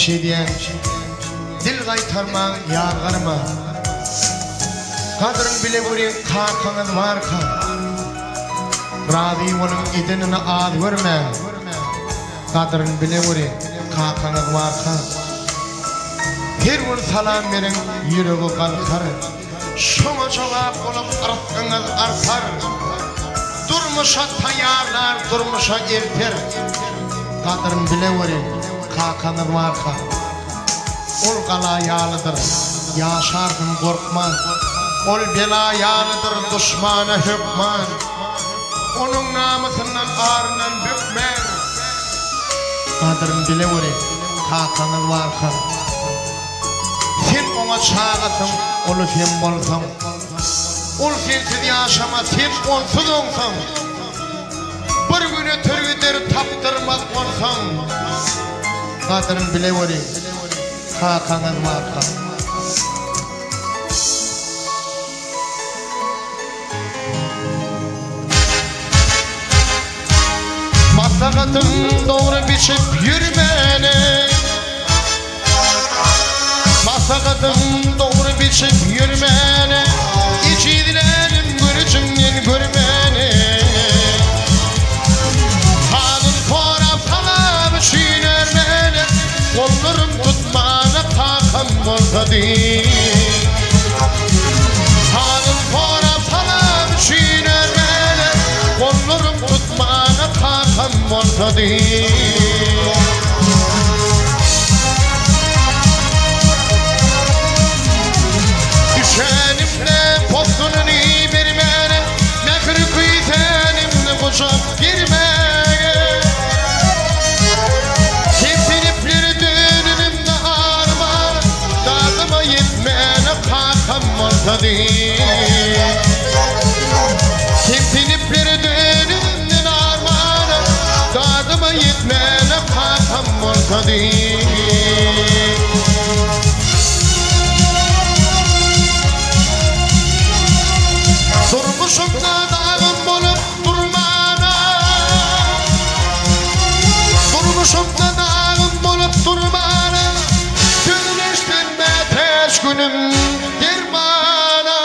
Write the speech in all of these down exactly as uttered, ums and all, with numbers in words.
şey diyen dil kaytarman yargınıma kadrın bile vurin kakanın var kan razı onun idenini ağır görme kadrın bile vurin kakanın var kan her gün salam verin yüreği kalkar şuna cevap olup arttığınız artar durmuşa tayarlar durmuşa erter kadrın bile vurin kakanın var kan ol kala yağlıdır yaşardın korkman ol bela yağlıdır düşmana hükman onun namusundan ağrından bükmen kadrın bile vurin kakanın var kan sen ona çağatın olu sen bolsan ol sensiz yaşama sen onsuz olsan bir günü türgüdür taptırmaz olsan kadrın bile vurin kakanın var kan maslahatım doğru biçip yürümene maslahatım doğru biçip yürümene içi dilerim görücümden görmene halın fotoğraf salam çiğnermene kollarım tutmana takım olsa değil halın fotoğraf salam çiğnermene kollarım tutmana takım olsa değil düşenimle postunun iyi vermene ne kırık itenimle koşup girmeye kesinipleri dönümümde ağırma dadıma yetmene kakam olsa değil kesinipleri dönümden ağırma dadıma yetmene kakam olsa değil durmuşum da dağım olup durmana durmuşum da dağım olup durmana güneşlenme teş günüm girmana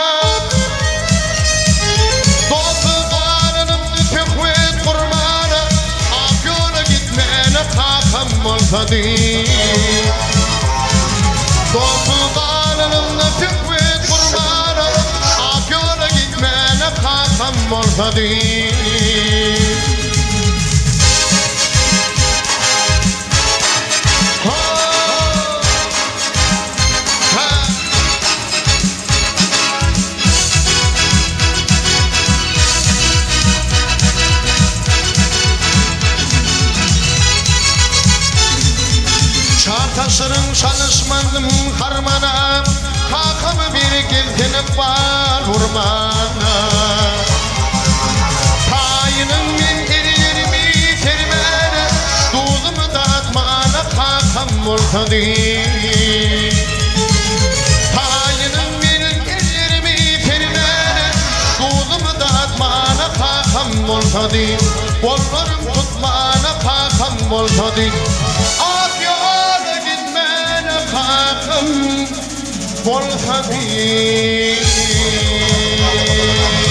dostu karnım tükvet kurmana Afyon'a gitmene kakam olsa değil dostu karnım tükvet kurmana Afyon'a gitmene kakam olsa değil Çartaşırın çalışmadım harmana kakamı bir geltinip var vurmana payının min ellerimi sermene tuzumu dağıtmana kakam olsa değil payının min ellerimi sermene tuzumu dağıtmana kakam olsa değil kollarım tutmana kakam olsa değil Afyon'a gitmene kakam olsa değil